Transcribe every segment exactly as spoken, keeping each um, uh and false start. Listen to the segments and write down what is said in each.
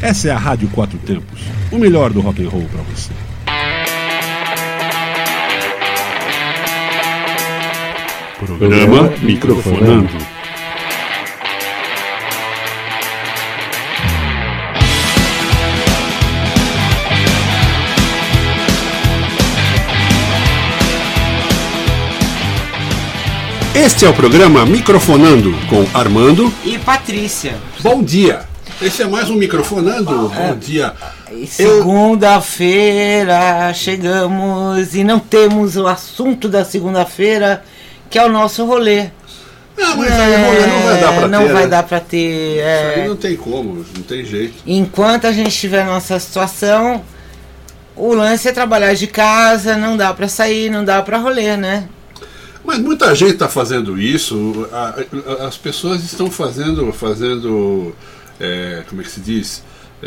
Essa é a Rádio Quatro Tempos, o melhor do rock and roll para você. Programa Microfonando. Este é o programa Microfonando com Armando e Patrícia. Bom dia. Esse é mais um Microfonando. Bom é. dia. Segunda-feira chegamos e não temos o assunto da segunda-feira, que é o nosso rolê. Não, mas aí rolê não vai dar pra não ter. Não vai né? dar pra ter. É... Isso aí não tem como, não tem jeito. Enquanto a gente estiver nessa situação, o lance é trabalhar de casa, não dá pra sair, não dá pra rolê, né? Mas muita gente está fazendo isso. A, a, as pessoas estão fazendo, fazendo é, como é que se diz?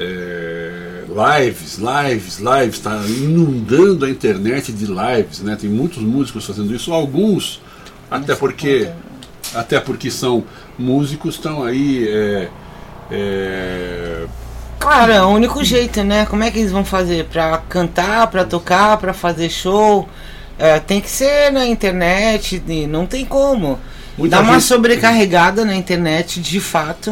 É, lives, lives, lives. Está inundando a internet de lives, né? Tem muitos músicos fazendo isso. Alguns, até porque, até porque são músicos, estão aí. É, é... Claro, é o único jeito, né? Como é que eles vão fazer? Para cantar, para tocar, para fazer show? É, tem que ser na internet, não tem como. Muita Dá uma gente... sobrecarregada na internet, de fato.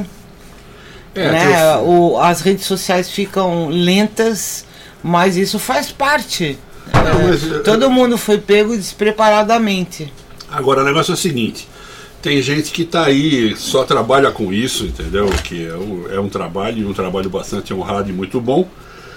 É, né? eu... o, as redes sociais ficam lentas, mas isso faz parte. Não, é, mas... Todo mundo foi pego despreparadamente. Agora, o negócio é o seguinte: tem gente que tá aí, só trabalha com isso, entendeu? Que é um, é um trabalho, um trabalho bastante honrado e muito bom,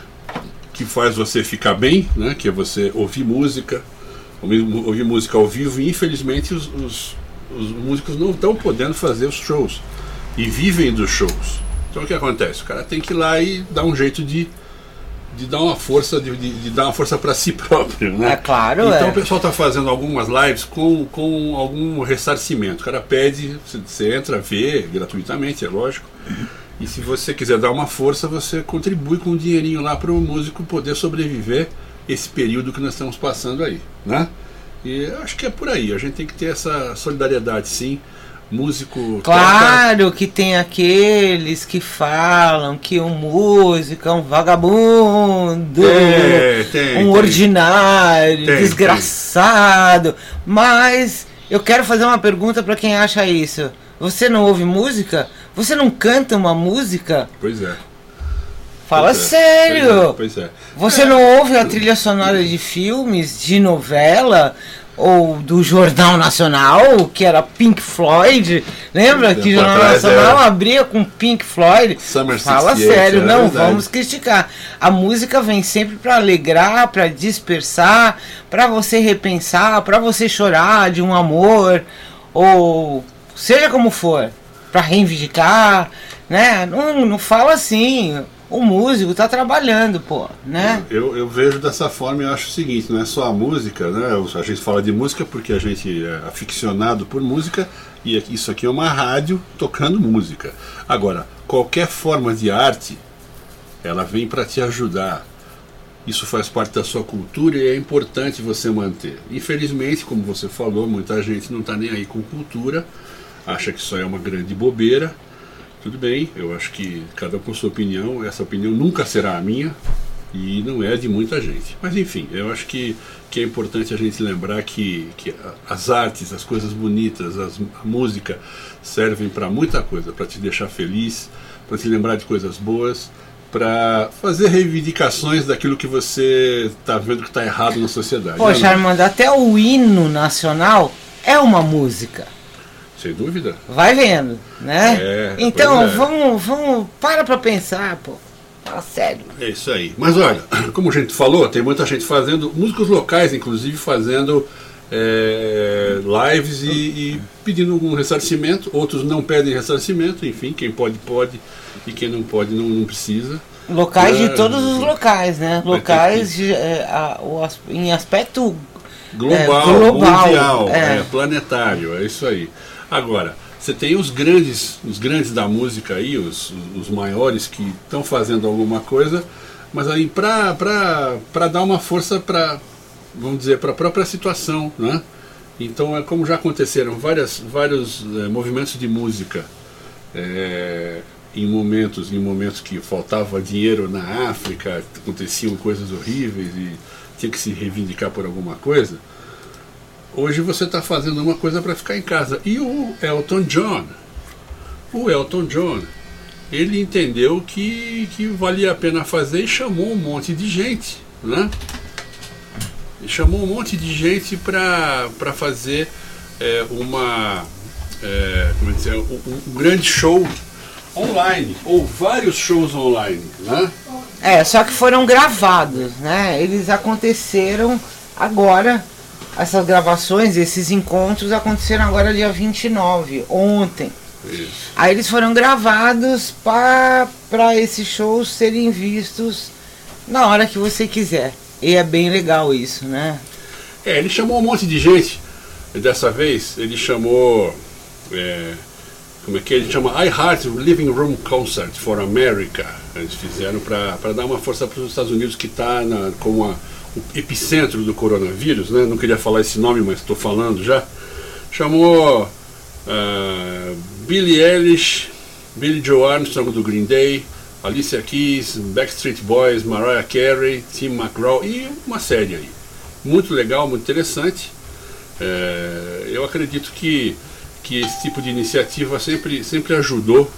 que faz você ficar bem, né? Que é você ouvir música. Ouvir música ao vivo, e infelizmente os, os, os músicos não estão podendo fazer os shows e vivem dos shows. Então o que acontece? O cara tem que ir lá e dar um jeito de, de dar uma força, de, de, de dar uma força para si próprio, né? É claro. Então é. o pessoal está fazendo algumas lives com, com algum ressarcimento. O cara pede, você entra, vê gratuitamente, é lógico. E se você quiser dar uma força, você contribui com um dinheirinho lá para o músico poder sobreviver esse período que nós estamos passando aí, né? E acho que é por aí, a gente tem que ter essa solidariedade, sim. Músico... Claro toca... que tem aqueles que falam que um músico é um vagabundo, é, tem, um tem. ordinário, tem, desgraçado. Tem. Mas eu quero fazer uma pergunta para quem acha isso. Você não ouve música? Você não canta uma música? Pois é. Fala pois sério! É, pois é, pois é. Você é. não ouve a trilha sonora de filmes, de novela, ou do Jornal Nacional, que era Pink Floyd? Lembra que o Jornal atrás, Nacional é. abria com Pink Floyd? Summer Fala sessenta e oito, sério, é não verdade. vamos criticar. A música vem sempre para alegrar, para dispersar, para você repensar, para você chorar de um amor, ou seja como for, para reivindicar, né? Não, não fala assim. O músico tá trabalhando, pô, né? Eu, eu vejo dessa forma e acho o seguinte: não é só a música, né? A gente fala de música porque a gente é aficionado por música, e isso aqui é uma rádio tocando música. Agora, qualquer forma de arte, ela vem para te ajudar. Isso faz parte da sua cultura e é importante você manter. Infelizmente, como você falou, muita gente não está nem aí com cultura, acha que isso é uma grande bobeira. Tudo bem, eu acho que cada um com sua opinião, essa opinião nunca será a minha e não é de muita gente. Mas enfim, eu acho que, que é importante a gente lembrar que, que as artes, as coisas bonitas, as, a música servem para muita coisa, para te deixar feliz, para te lembrar de coisas boas, para fazer reivindicações daquilo que você está vendo que está errado na sociedade. Poxa, né? Armando, até o hino nacional é uma música. Sem dúvida. Vai vendo, né? É, então, é. vamos, vamos, para pra pensar, pô. Fala sério. É isso aí. Mas olha, como a gente falou, tem muita gente fazendo, músicos locais, inclusive, fazendo é, lives e, e pedindo um ressarcimento. Outros não pedem ressarcimento, enfim, quem pode, pode, e quem não pode, não, não precisa. Locais é, de todos os locais, né? Locais de, é, a, o, em aspecto global, é, global mundial, é. É, planetário, é isso aí. Agora, você tem os grandes, os grandes da música aí, os, os maiores que estão fazendo alguma coisa, mas aí para para dar uma força para, vamos dizer, para a própria situação, né? Então é como já aconteceram várias, vários é, movimentos de música é, em momentos, em momentos que faltava dinheiro na África, aconteciam coisas horríveis e tinha que se reivindicar por alguma coisa. Hoje você está fazendo uma coisa para ficar em casa. E o Elton John, o Elton John, ele entendeu que, que valia a pena fazer e chamou um monte de gente, né? E chamou um monte de gente para para fazer é, uma é, como dizer, um, um grande show online, ou vários shows online, né? É, só que foram gravados, né? Eles aconteceram agora, essas gravações, esses encontros aconteceram agora dia vinte e nove, ontem. Isso. Aí eles foram gravados para esses shows serem vistos na hora que você quiser. E é bem legal isso, né? É, ele chamou um monte de gente. Dessa vez ele chamou... É, como é que ele chama? I Heart Living Room Concert for America. Eles fizeram para dar uma força para os Estados Unidos, que está como a, o epicentro do coronavírus, né? Não queria falar esse nome, mas estou falando já. Chamou uh, Billie Eilish, Billie Joe Armstrong do Green Day, Alicia Keys, Backstreet Boys, Mariah Carey, Tim McGraw e uma série aí. Muito legal, muito interessante. É, eu acredito que que esse tipo de iniciativa sempre, sempre ajudou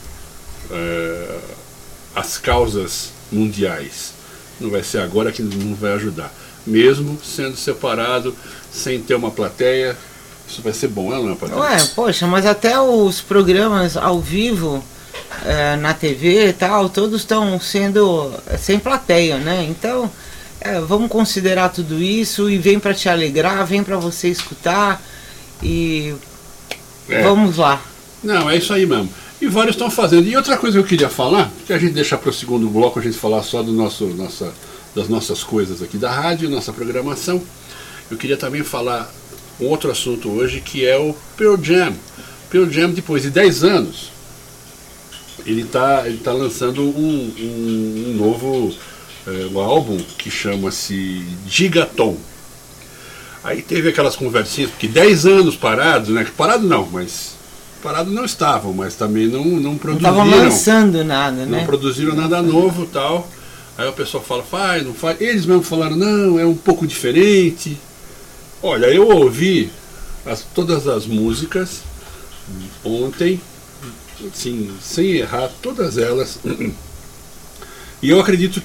é, as causas mundiais. Não vai ser agora que não vai ajudar. Mesmo sendo separado, sem ter uma plateia, isso vai ser bom, não é, Patrícia? Ué, poxa, mas até os programas ao vivo, é, na T V e tal, todos estão sendo sem plateia, né? Então, é, vamos considerar tudo isso e vem para te alegrar, vem para você escutar e... É. Vamos lá. Não, é isso aí mesmo. E vários estão fazendo. E outra coisa que eu queria falar, que a gente deixa para o segundo bloco, a gente falar só do nosso, nossa, das nossas coisas aqui da rádio, nossa programação. Eu queria também falar um outro assunto hoje, que é o Pearl Jam. Pearl Jam, depois de dez anos, ele está ele tá lançando um, um, um novo é, um álbum que chama-se Gigaton. Aí teve aquelas conversinhas, porque dez anos parados, né? Parado não, mas... Parado não estavam, mas também não, não produziram. Não estavam lançando nada, né? Não produziram nada novo e tal. Aí o pessoal fala, faz, não faz. Eles mesmo falaram, não, é um pouco diferente. Olha, eu ouvi as, todas as músicas ontem, assim, sem errar, todas elas. E eu acredito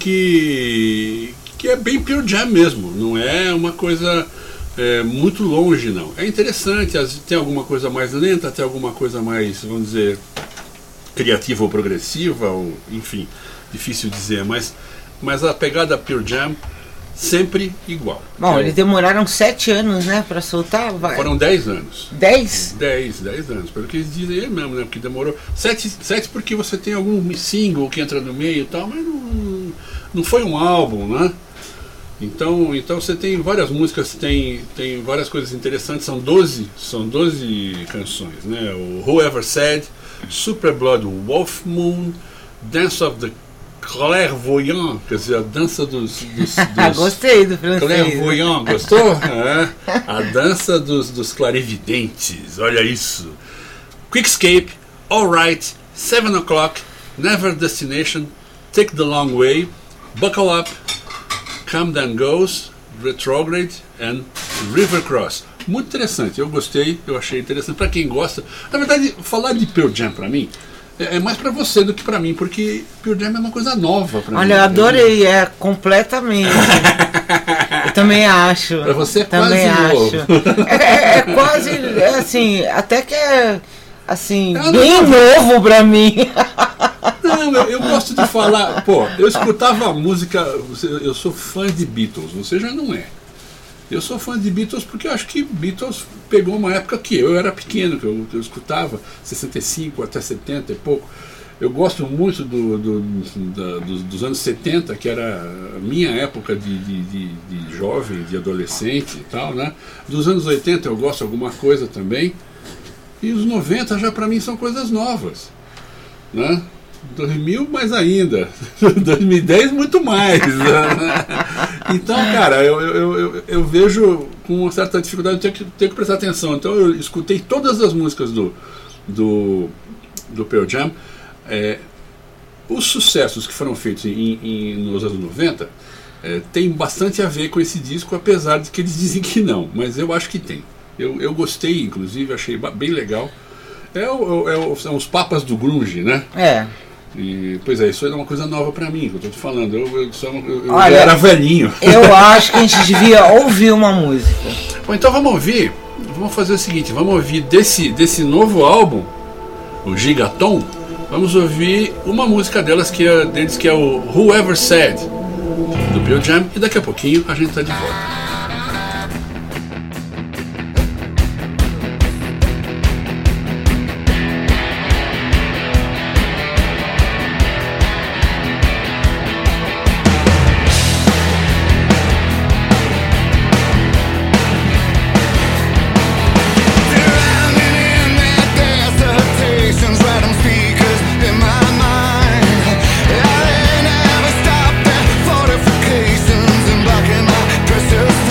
que, que é bem Pearl Jam mesmo, não é uma coisa... É, muito longe não. É interessante, tem alguma coisa mais lenta, tem alguma coisa mais, vamos dizer, criativa ou progressiva, ou, enfim, difícil dizer, mas, mas a pegada Pearl Jam sempre igual. Bom, é, eles demoraram sete anos, né, para soltar? Vai. Foram dez anos. Dez? Dez, dez anos, pelo que eles dizem aí mesmo, né, porque demorou. Sete, sete porque você tem algum single que entra no meio e tal, mas não, não foi um álbum, né? Então, então você tem várias músicas, tem, tem várias coisas interessantes, são doze, são doze canções, né? O Whoever Said, Super Blood Wolf Moon, Dance of the Clairvoyant, quer dizer, a dança dos... dos, dos Gostei do francês. Clairvoyant, gostou? É. A dança dos, dos clarividentes, olha isso. Quickscape, Alright, Seven O'Clock, Never Destination, Take the Long Way, Buckle Up, Come Then Goes, Retrograde and River Cross. Muito interessante, eu gostei, eu achei interessante. Para quem gosta, na verdade, falar de Pearl Jam para mim é, é mais para você do que para mim, porque Pearl Jam é uma coisa nova para mim. Olha, eu adorei, é completamente. Eu também acho. Para você é também quase acho. novo. É, é quase, é assim, até que é assim, é bem novo para mim. Não, eu, eu gosto de falar, pô, eu escutava música, eu sou fã de Beatles, você já não é. Eu sou fã de Beatles porque eu acho que Beatles pegou uma época que eu era pequeno, que eu, eu escutava, sessenta e cinco até setenta e pouco. Eu gosto muito do, do, da, dos, dos anos setenta, que era a minha época de, de, de, de jovem, de adolescente e tal, né? Dos anos oitenta eu gosto de alguma coisa também. E os noventa já para mim são coisas novas, né? dois mil mais ainda, dois mil e dez muito mais, né? Então, cara, eu, eu, eu, eu vejo com uma certa dificuldade, eu tenho que, tenho que prestar atenção. Então eu escutei todas as músicas do, do, do Pearl Jam. é, os sucessos que foram feitos em, em, nos anos noventa é, tem bastante a ver com esse disco, apesar de que eles dizem que não, mas eu acho que tem. Eu, eu gostei, inclusive, achei bem legal. É, o, é o, são os papas do grunge, né? É. E, pois é, isso é uma coisa nova pra mim, que eu tô te falando. Eu, eu, só, eu, eu Olha, era velhinho. Eu acho que a gente devia ouvir uma música. Bom, então vamos ouvir. Vamos fazer o seguinte: vamos ouvir desse, desse novo álbum, o Gigaton. Vamos ouvir uma música delas que é, deles, que é o Whoever Said, do Pearl Jam. E daqui a pouquinho a gente tá de volta. Just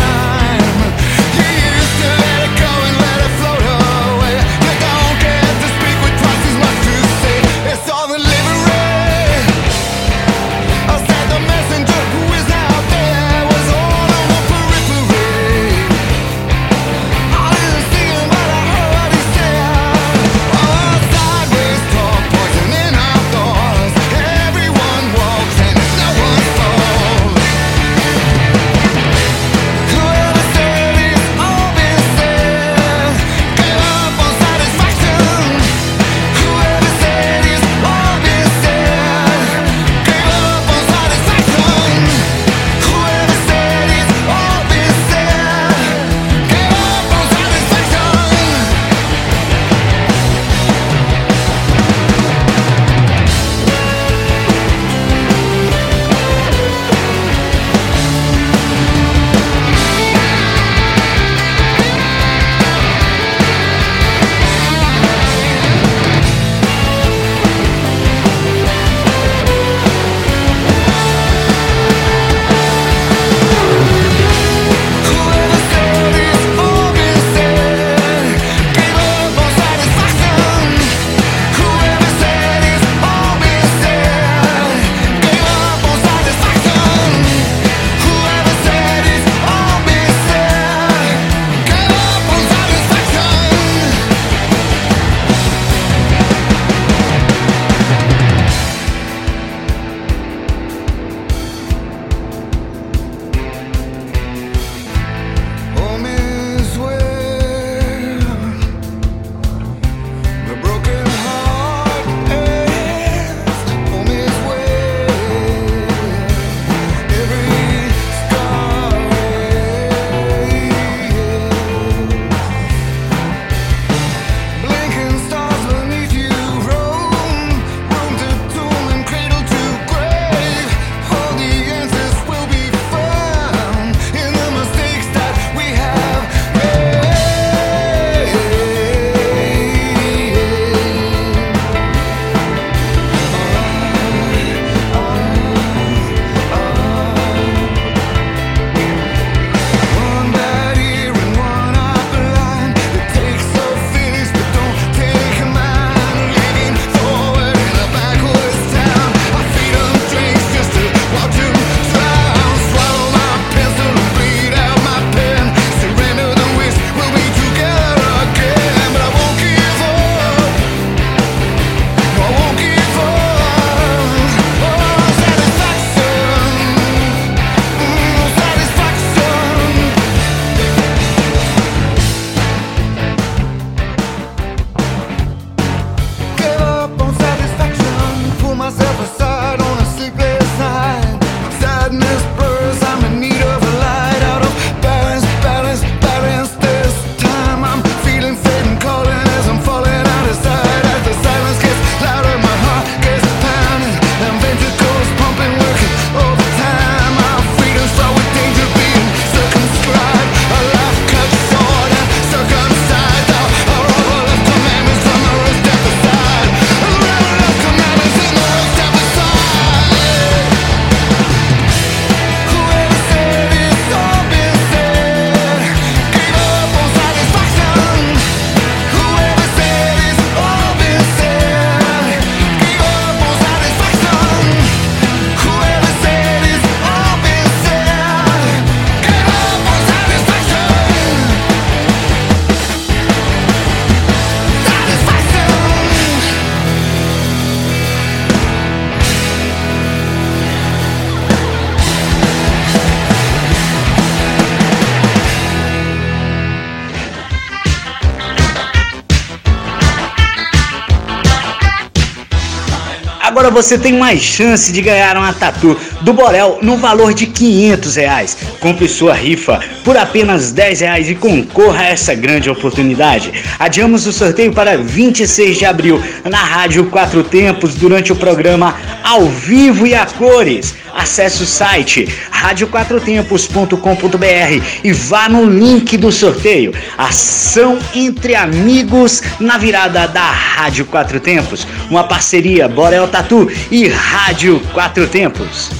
Agora você tem mais chance de ganhar uma tatu do Borel no valor de quinhentos reais. Compre sua rifa por apenas dez reais e concorra a essa grande oportunidade. Adiamos o sorteio para vinte e seis de abril na Rádio Quatro Tempos durante o programa Ao Vivo e a Cores. Acesse o site rádio quatro tempos ponto com ponto b r e vá no link do sorteio. Ação entre amigos na virada da Rádio Quatro Tempos. Uma parceria Borel Tatu e Rádio Quatro Tempos.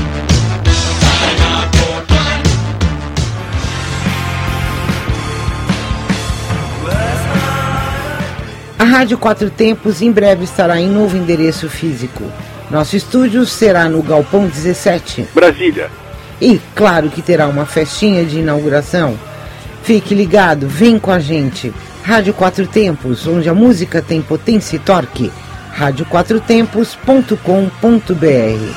A Rádio Quatro Tempos em breve estará em novo endereço físico. Nosso estúdio será no Galpão dezessete, Brasília. E claro que terá uma festinha de inauguração. Fique ligado, vem com a gente. Rádio Quatro Tempos, onde a música tem potência e torque. rádio quatro tempos ponto com ponto b r.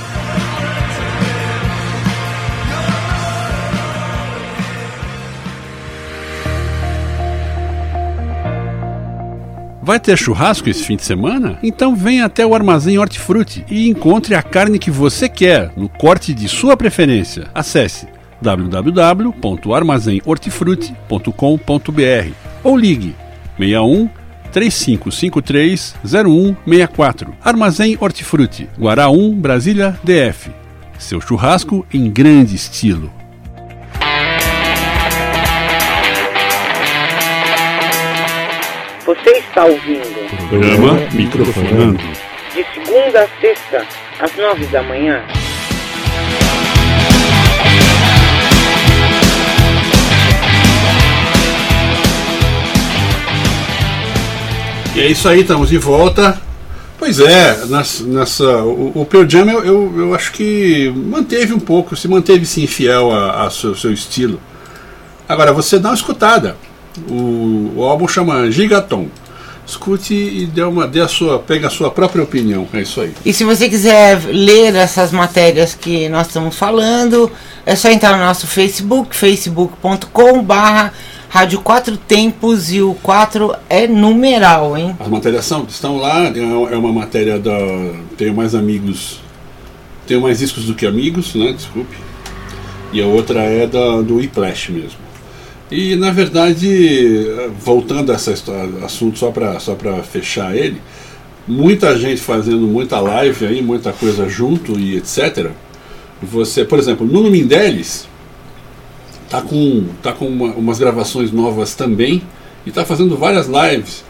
Vai ter churrasco esse fim de semana? Então venha até o Armazém Hortifruti e encontre a carne que você quer, no corte de sua preferência. Acesse w w w ponto armazém hortifruti ponto com ponto b r ou ligue seis um, três cinco cinco três, zero um seis quatro. Armazém Hortifruti, Guará um, Brasília, D F. Seu churrasco em grande estilo. Você está ouvindo Programa Microfonando. de segunda a sexta, às nove da manhã. E é isso aí, estamos de volta. Pois é, nessa, nessa, o, o Pearl Jam eu, eu, eu acho que manteve um pouco, se manteve sim fiel ao seu, seu estilo. Agora, você dá uma escutada. O, o álbum chama Gigaton. Escute e dê uma, dê a sua, pega a sua própria opinião. É isso aí. E se você quiser ler essas matérias que nós estamos falando, é só entrar no nosso Facebook, facebook ponto com barra Rádio Quatro Tempos, e o quatro é numeral, hein? As matérias são, estão lá, é uma matéria da... Tenho mais amigos... Tenho mais discos do que amigos, né? Desculpe. E a outra é da, do Whiplash mesmo. E, na verdade, voltando a esse assunto, só para só para fechar ele, muita gente fazendo muita live aí, muita coisa junto e etcétera. Você, por exemplo, Nuno Mindeles tá com, tá com uma, umas gravações novas também e tá fazendo várias lives.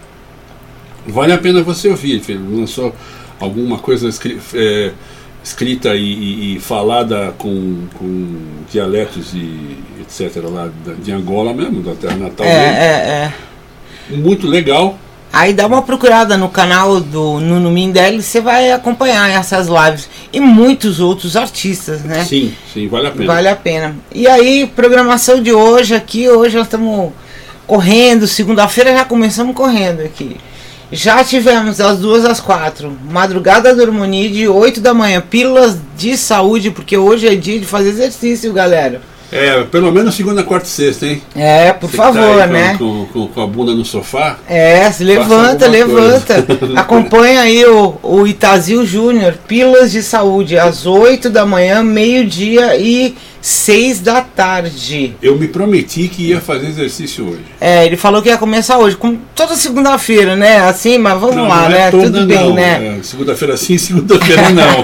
Vale a pena você ouvir. Ele lançou alguma coisa escri, é, escrita e, e, e falada com, com dialetos e etcétera lá de Angola mesmo, da terra natal é, dele. É, é. Muito legal. Aí dá uma procurada no canal do Nuno Mindeles, você vai acompanhar essas lives e muitos outros artistas, né? Sim, sim, vale a pena. Vale a pena. E aí, programação de hoje aqui, hoje nós estamos correndo, segunda-feira já começamos correndo aqui. Já tivemos das duas às quatro, Madrugada do Harmonia, de oito da manhã, pílulas de saúde, porque hoje é dia de fazer exercício, galera. É, pelo menos segunda, quarta e sexta, hein? É, por Você favor, tá aí com, né? Com, com, com a bunda no sofá. É, se levanta, levanta. Acompanha aí o, o Itazil Júnior, Pílulas de Saúde, às oito da manhã, meio-dia e seis da tarde. Eu me prometi que ia fazer exercício hoje. É, ele falou que ia começar hoje, como toda segunda-feira, né? Assim, mas vamos não, lá, não né? É toda, Tudo bem, não. né? É, segunda-feira sim, segunda-feira não.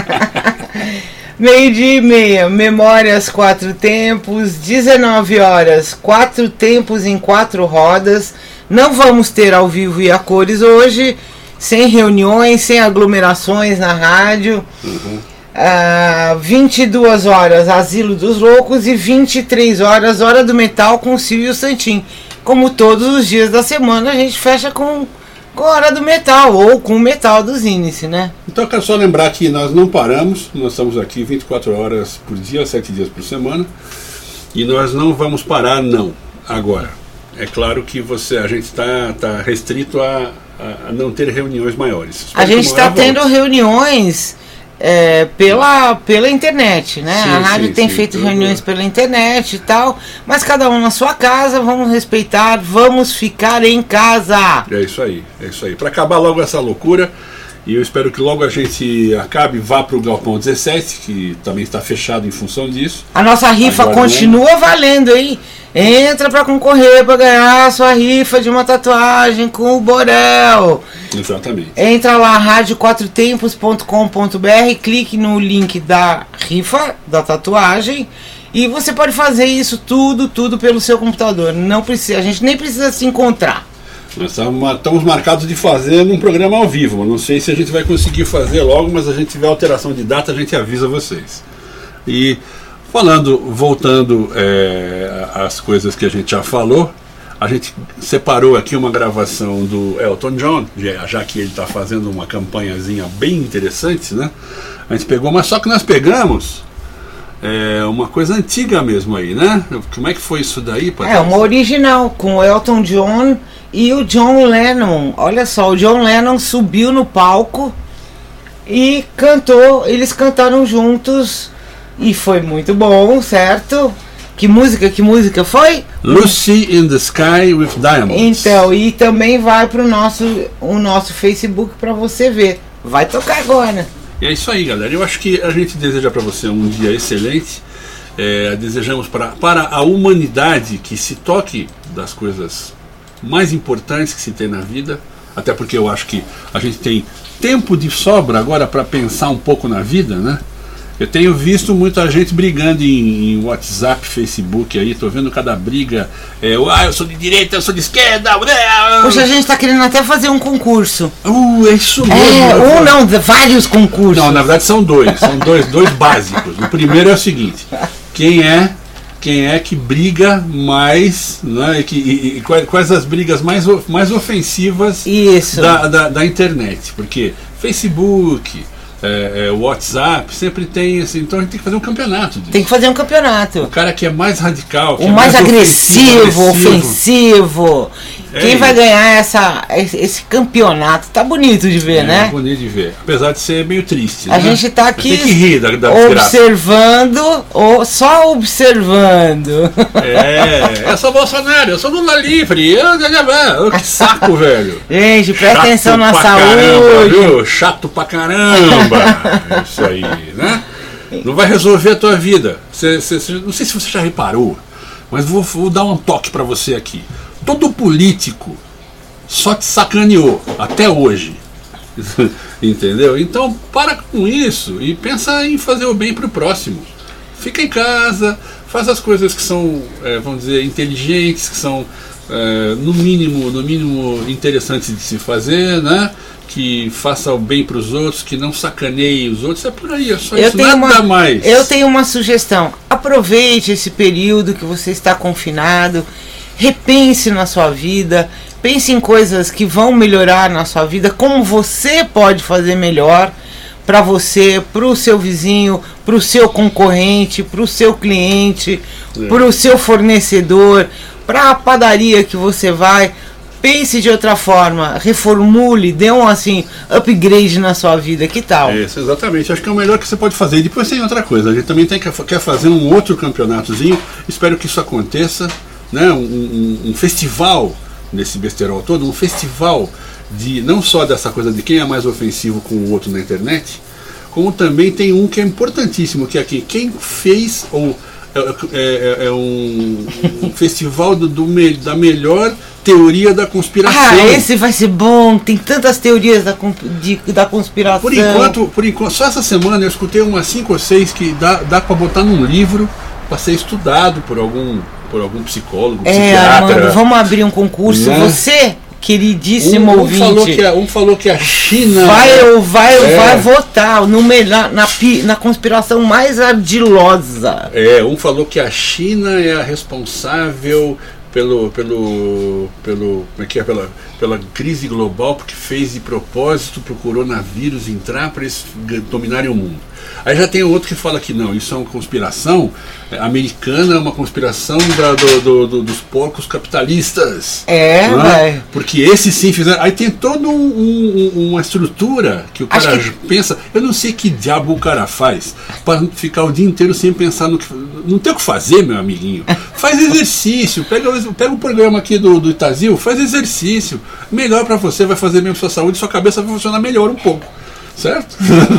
Meio-dia e meia, Memórias Quatro Tempos, dezenove horas, Quatro Tempos em Quatro Rodas. Não vamos ter ao vivo e a cores hoje, sem reuniões, sem aglomerações na rádio. Uhum. Ah, vinte e duas horas, Asilo dos Loucos, e vinte e três horas, Hora do Metal com o Silvio Santin. Como todos os dias da semana, a gente fecha com... com a Hora do Metal, ou com o metal dos índices, né? Então eu quero só lembrar que nós não paramos, nós estamos aqui vinte e quatro horas por dia, sete dias por semana, e nós não vamos parar não, agora. É claro que você, a gente está tá restrito a, a, a não ter reuniões maiores. Espero a gente está tendo volte. reuniões é, pela, pela internet, né? Sim, a rádio sim, tem sim, feito reuniões bem. pela internet e tal, mas cada um na sua casa, vamos respeitar, vamos ficar em casa. É isso aí, é isso aí. Para acabar logo essa loucura, E eu espero que logo a gente acabe, vá para o Galpão dezessete, que também está fechado em função disso. A nossa rifa Agora, continua valendo, hein? Entra para concorrer para ganhar a sua rifa de uma tatuagem com o Borel. Exatamente. Entra lá, rádio quatro tempos ponto com ponto b r, clique no link da rifa, da tatuagem, e você pode fazer isso tudo, tudo pelo seu computador. Não precisa, a gente nem precisa se encontrar. Nós estamos marcados de fazer num programa ao vivo. Não sei se a gente vai conseguir fazer logo, mas a gente tiver alteração de data, a gente avisa vocês. E falando, voltando é, às coisas que a gente já falou, a gente separou aqui uma gravação do Elton John, já que ele está fazendo uma campanhazinha bem interessante, né? A gente pegou, mas só que nós pegamos é, uma coisa antiga mesmo aí, né? Como é que foi isso daí, Patrícia? É, uma original, com o Elton John e o John Lennon. Olha só, o John Lennon subiu no palco e cantou, eles cantaram juntos e foi muito bom, certo? Que música, que música foi? Lucy in the Sky with Diamonds. Então, e também vai pro nosso, o nosso Facebook para você ver. Vai tocar agora. E é isso aí, galera. Eu acho que a gente deseja para você um dia excelente. É, desejamos para, para a humanidade que se toque das coisas mais importantes que se tem na vida, até porque eu acho que a gente tem tempo de sobra agora para pensar um pouco na vida, né? Eu tenho visto muita gente brigando em, em WhatsApp, Facebook aí, tô vendo cada briga, é, ah, eu sou de direita, eu sou de esquerda. Poxa, a gente tá querendo até fazer um concurso. Uh, é isso mesmo. É, um não, vários concursos. Não, na verdade são dois, são dois, dois básicos. O primeiro é o seguinte: quem é Quem é que briga mais, né, e, que, e, e quais, quais as brigas mais, mais ofensivas Isso. Da, da, da internet? Porque Facebook, é, é, WhatsApp, sempre tem assim, então a gente tem que fazer um campeonato disso. Tem que fazer um campeonato. O cara que é mais radical, que o é mais, mais agressivo, ofensivo. ofensivo. É Quem isso. vai ganhar essa, esse campeonato? Tá bonito de ver, é, né? É bonito de ver. Apesar de ser meio triste. A né? gente tá aqui tem que rir da, da observando, ou só observando. É, eu sou Bolsonaro, eu sou Lula livre. Eu, eu, eu, que saco, velho. Gente, presta Chato atenção na pra saúde. Caramba, viu? Chato pra caramba. Isso aí, né? Não vai resolver a tua vida. Cê, cê, cê, não sei se você já reparou, mas vou, vou dar um toque pra você aqui. Todo político só te sacaneou até hoje. Entendeu? Então para com isso e pensa em fazer o bem pro próximo. Fica em casa, faz as coisas que são, é, vamos dizer, inteligentes, que são é, no mínimo, no mínimo interessantes de se fazer, né? Que faça o bem para os outros, que não sacaneie os outros, é por aí, é só eu isso, tenho nada uma, mais. Eu tenho uma sugestão: aproveite esse período que você está confinado, repense na sua vida, pense em coisas que vão melhorar na sua vida, como você pode fazer melhor para você, para o seu vizinho, para o seu concorrente, para o seu cliente, é. para o seu fornecedor, para a padaria que você vai. Pense de outra forma, reformule, dê um assim, upgrade na sua vida, que tal? Isso, exatamente, acho que é o melhor que você pode fazer. E depois tem outra coisa, a gente também tem que, quer fazer um outro campeonatozinho, espero que isso aconteça, né? um, um, um festival desse besterol todo, um festival de não só dessa coisa de quem é mais ofensivo com o outro na internet, como também tem um que é importantíssimo, que é aqui, quem fez ou é, é, é um, um festival do, do me, da melhor teoria da conspiração. Ah, esse vai ser bom, tem tantas teorias da, de, da conspiração. Por enquanto, por enquanto, só essa semana eu escutei umas cinco ou seis que dá, dá para botar num livro para ser estudado por algum, por algum psicólogo, é, psiquiatra. Mano, vamos abrir um concurso, né? Você, queridíssimo um, um ouvinte, falou que a, um falou que a China vai ou vai, é. vai votar no, na, na, na conspiração mais ardilosa. É, um falou que a China é a responsável pelo pelo pelo como é que é pela pela crise global, porque fez de propósito para o coronavírus entrar para eles dominarem o mundo. Aí já tem outro que fala que não, isso é uma conspiração americana, é uma conspiração da, do, do, do, dos porcos capitalistas. É, né? Porque esses sim fizeram. Aí tem toda um, um, uma estrutura que o cara que... pensa. Eu não sei que diabo o cara faz para ficar o dia inteiro sem pensar no que, não tem o que fazer, meu amiguinho, faz exercício, pega, pega o programa aqui do, do Itazil, faz exercício, melhor para você, vai fazer mesmo sua saúde, sua cabeça vai funcionar melhor um pouco, certo?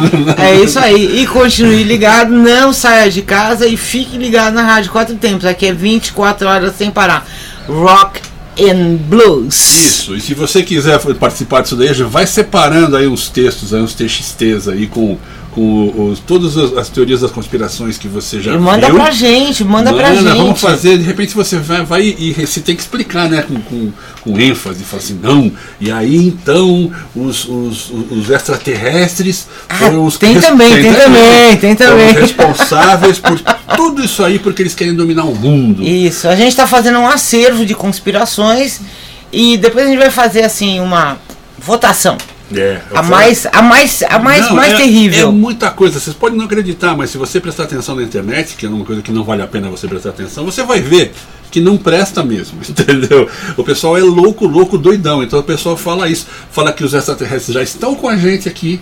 É isso aí, e continue ligado, não saia de casa e fique ligado na Rádio Quatro Tempos, aqui é vinte e quatro horas sem parar, rock and blues. Isso, e se você quiser participar disso daí, já vai separando aí uns textos, aí uns T X Ts aí com com os, todas as, as teorias das conspirações que você já e manda viu. pra gente, manda, manda pra gente. Vamos fazer, de repente você vai, vai e você tem que explicar, né, com, com, com ênfase, fala assim, não, e aí então os, os, os extraterrestres ah, foram os tem, também, tem, tem também, tem também, responsáveis por tudo isso aí porque eles querem dominar o mundo. Isso, a gente tá fazendo um acervo de conspirações e depois a gente vai fazer assim uma votação. É, a, mais, a mais a mais não, mais é, terrível. É muita coisa, vocês podem não acreditar, mas se você prestar atenção na internet, que é uma coisa que não vale a pena você prestar atenção, você vai ver que não presta mesmo, entendeu? O pessoal é louco, louco, doidão. Então o pessoal fala isso, fala que os extraterrestres já estão com a gente aqui,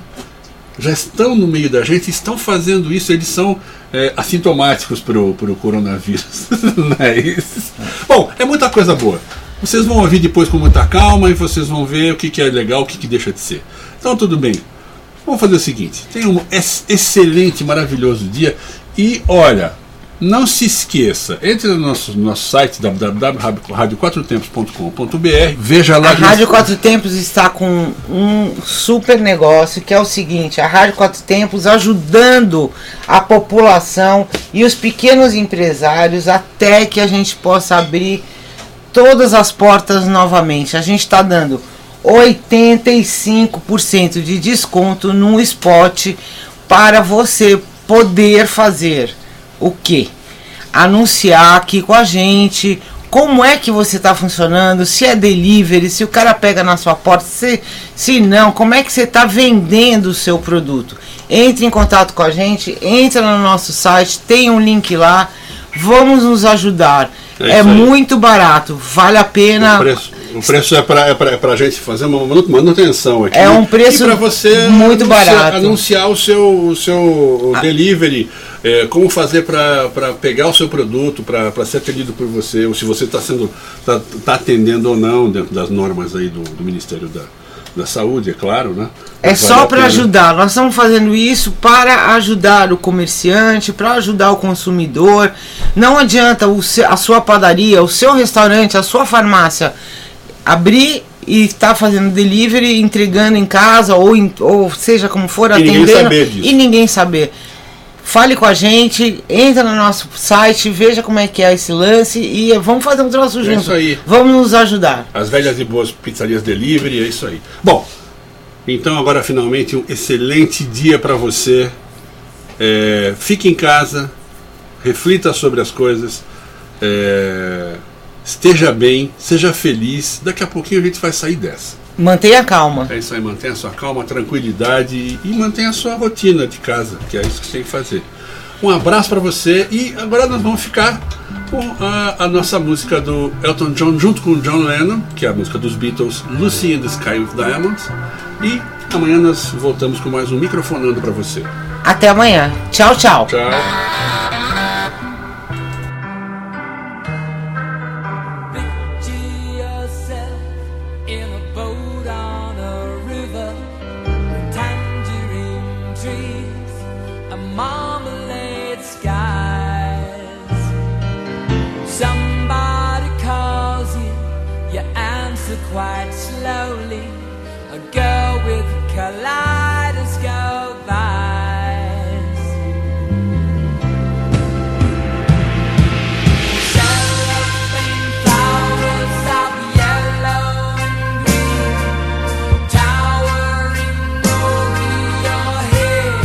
já estão no meio da gente, estão fazendo isso, eles são é, assintomáticos pro, pro coronavírus. Não é isso? Bom, é muita coisa boa. Vocês vão ouvir depois com muita calma e vocês vão ver o que, que é legal, o que, que deixa de ser. Então tudo bem. Vamos fazer o seguinte. Tenha um excelente, maravilhoso dia. E olha, não se esqueça. Entre no nosso, nosso site w w w ponto rádio quatro tempos ponto com ponto b r. Veja lá. A Rádio Quatro Tempos está com um super negócio que é o seguinte. A Rádio Quatro Tempos ajudando a população e os pequenos empresários até que a gente possa abrir todas as portas novamente. A gente está dando oitenta e cinco por cento de desconto no spot para você poder fazer o quê? Anunciar aqui com a gente como é que você está funcionando, se é delivery, se o cara pega na sua porta, se, se não, como é que você está vendendo o seu produto. Entre em contato com a gente, entra no nosso site, tem um link lá, vamos nos ajudar. É, é muito barato, vale a pena. O preço, o preço é para é pra, é pra gente fazer uma manutenção aqui. É um preço para você muito anunciar, barato. Anunciar o seu, o seu ah. delivery, é, como fazer para pegar o seu produto, para ser atendido por você, ou se você está sendo tá, tá atendendo ou não dentro das normas aí do, do Ministério da, da Saúde, é claro, né? É vale só para ajudar. Nós estamos fazendo isso para ajudar o comerciante, para ajudar o consumidor. Não adianta o seu, a sua padaria, o seu restaurante, a sua farmácia abrir e estar tá fazendo delivery, entregando em casa ou, em, ou seja como for, e atendendo ninguém saber disso. E ninguém saber. Fale com a gente, entra no nosso site, veja como é que é esse lance e vamos fazer um troço é junto. Isso aí. Vamos nos ajudar. As velhas e boas pizzarias delivery, é isso aí. Bom, então agora finalmente um excelente dia para você. É, fique em casa, reflita sobre as coisas, é, esteja bem, seja feliz. Daqui a pouquinho a gente vai sair dessa. Mantenha calma. É isso aí, mantenha a sua calma, tranquilidade e, e mantenha a sua rotina de casa, que é isso que você tem que fazer. Um abraço para você e agora nós vamos ficar com a, a nossa música do Elton John junto com o John Lennon, que é a música dos Beatles, Lucy in the Sky with Diamonds. E amanhã nós voltamos com mais um Microfonando para você. Até amanhã. Tchau, tchau. Tchau. Quite slowly, a girl with kaleidoscope eyes. Cellophane flowers of yellow and green, towering over your head.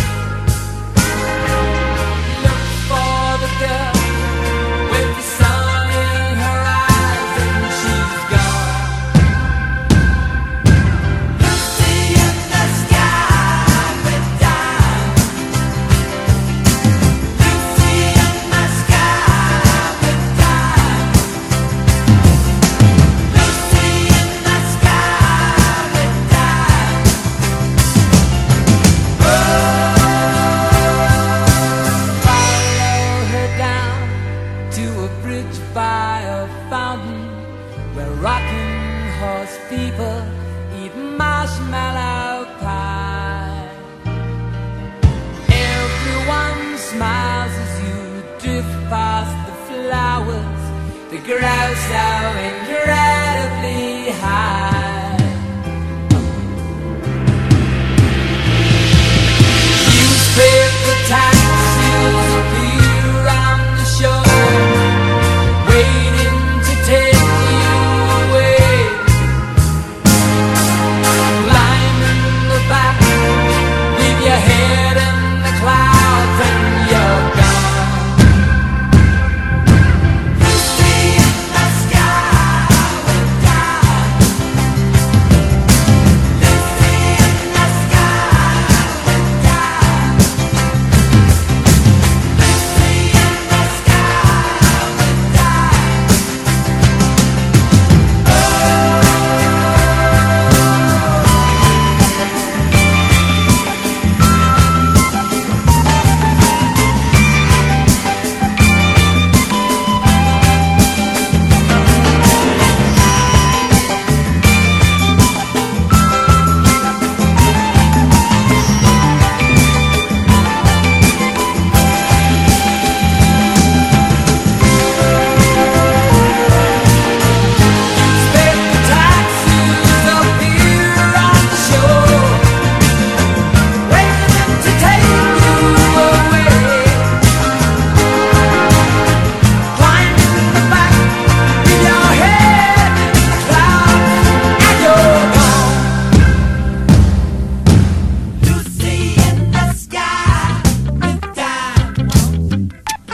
Look for the girl with the sun in her eyes, and she's gone. Lucy in the sky. grow so incredibly high. Newspaper taxis appear on the shore, waiting to take you away. Climb in the back, leave your head in the clouds and you're gone. Lucy in the sky will die. Lucy in the sky will die. Lucy in the sky will die. Newspaper taxis appear on the shore, waiting to take you away. Climb in the back, leave your head in the clouds, and you're gone. Lucy in the sky with diamonds.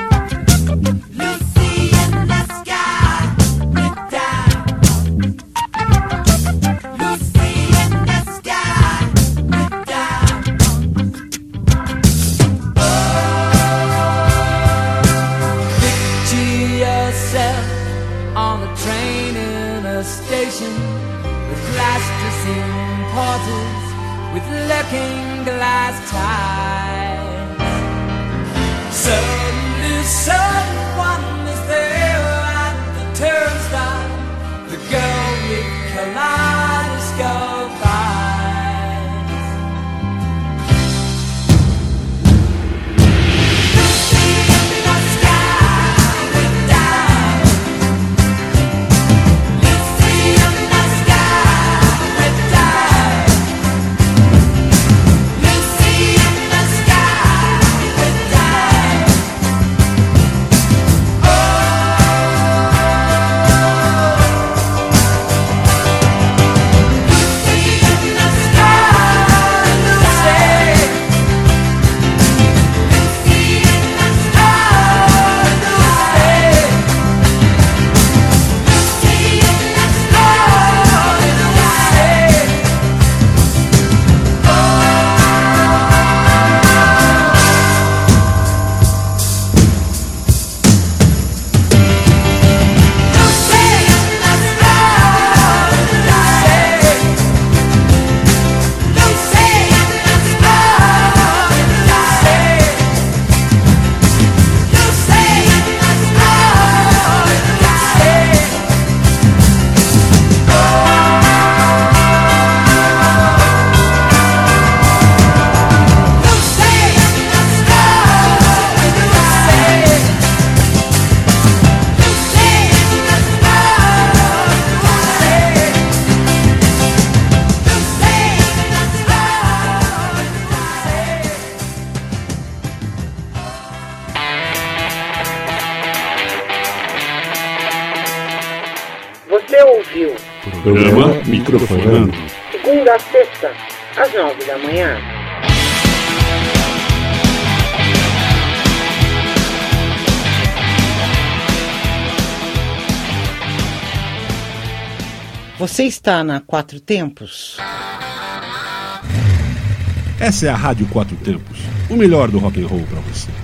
Lucy in the sky with diamonds. Lucy in the sky with diamonds. Picture yourself on a train in a station with plasticine porters with looking glass ties. Suddenly someone is there at the turnstile, the girl with kaleidoscope eyes. Lucy in the sky with diamonds. Lucy in the sky with diamonds. Lucy in the sky with diamonds. Oh, Você ouviu Programa Microfonando. segunda a sexta, às nove da manhã. Você está na Quatro Tempos? Essa é a Rádio Quatro Tempos, o melhor do rock and roll para você.